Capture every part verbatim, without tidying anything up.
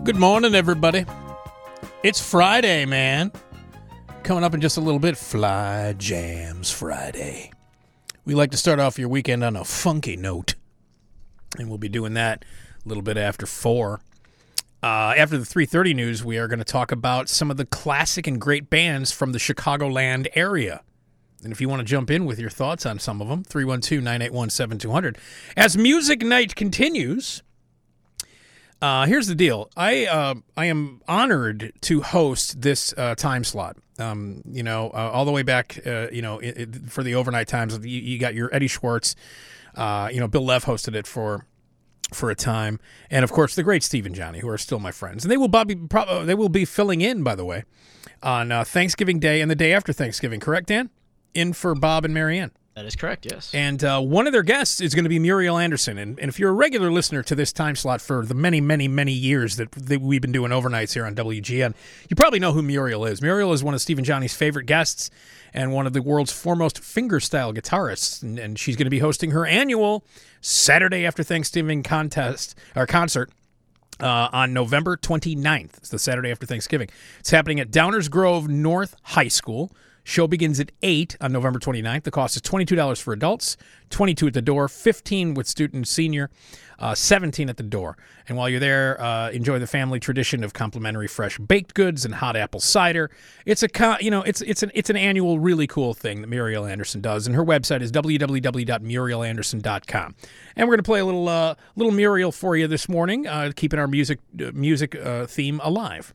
Good morning, everybody. It's Friday, man. Coming up in just a little bit, Fly Jams Friday. We like to start off your weekend on a funky note, and we'll be doing that a little bit after four. Uh, after the three thirty news, we are going to talk about some of the classic and great bands from the Chicagoland area. And if you want to jump in with your thoughts on some of them, three one two, nine eight one, seven two zero zero. As Music Night continues, uh, here's the deal. I uh, I am honored to host this uh, time slot. Um, you know, uh, all the way back, uh, you know, it, it, for the overnight times, you, you got your Eddie Schwartz. Uh, you know, Bill Lev hosted it for for a time, and of course the great Steve and Johnny, who are still my friends, and they will be pro- they will be filling in, by the way, on uh, Thanksgiving Day and the day after Thanksgiving. Correct, Dan? In for Bob and Marianne. That is correct, yes. And uh, one of their guests is going to be Muriel Anderson. And, and if you're a regular listener to this time slot for the many, many, many years that, that we've been doing overnights here on W G N, you probably know who Muriel is. Muriel is one of Steve and Johnny's favorite guests and one of the world's foremost fingerstyle guitarists. And, and she's going to be hosting her annual Saturday after Thanksgiving contest or concert uh, on November twenty-ninth. It's the Saturday after Thanksgiving. It's happening at Downers Grove North High School. Show begins at eight on November twenty-ninth. The cost is twenty-two dollars for adults, twenty-two dollars at the door, fifteen dollars with student senior, uh, seventeen dollars at the door. And while you're there, uh, enjoy the family tradition of complimentary fresh baked goods and hot apple cider. It's a you know it's it's an it's an annual really cool thing that Muriel Anderson does, and her website is w w w dot muriel anderson dot com. And we're gonna play a little uh, little Muriel for you this morning, uh, keeping our music uh, music uh, theme alive.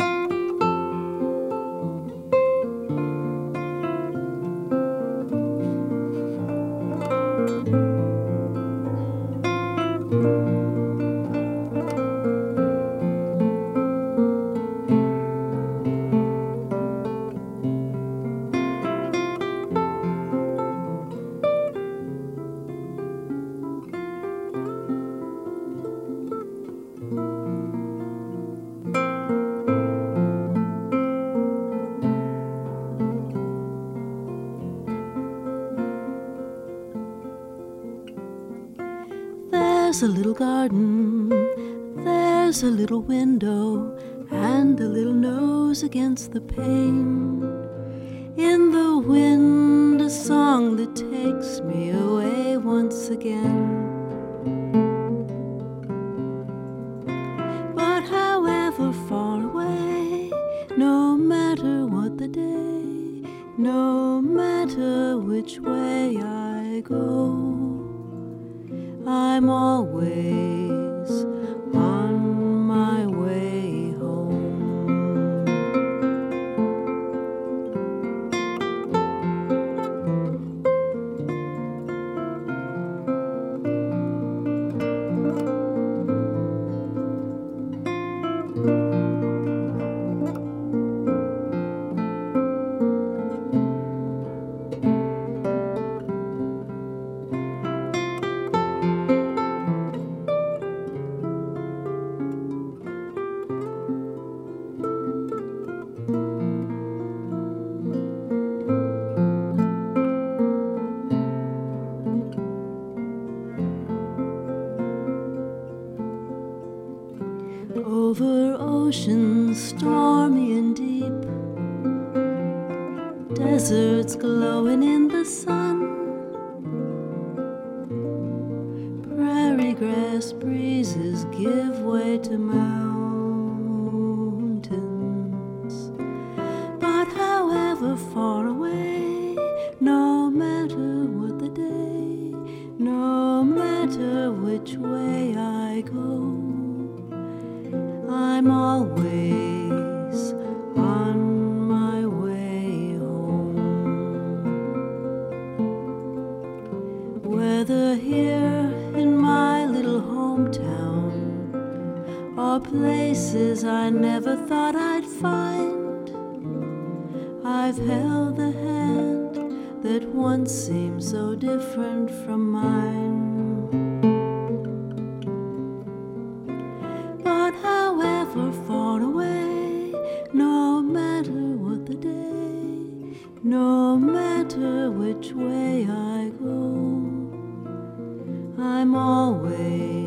There's a little garden, there's a little window, and a little nose against the pane. In the wind, a song that takes me away once again. But however far away, no matter what the day, no matter which way I go, I'm always on my way home. Over oceans stormy and deep, deserts glowing in the sun, prairie grass breezes give way to mountains. But however far away, no matter what the day, no matter which way I go, I'm always on my way home. Whether here in my little hometown or places I never thought I'd find, I've held the hand that once seemed so different from mine. But however far away, no matter what the day, no matter which way I go, I'm always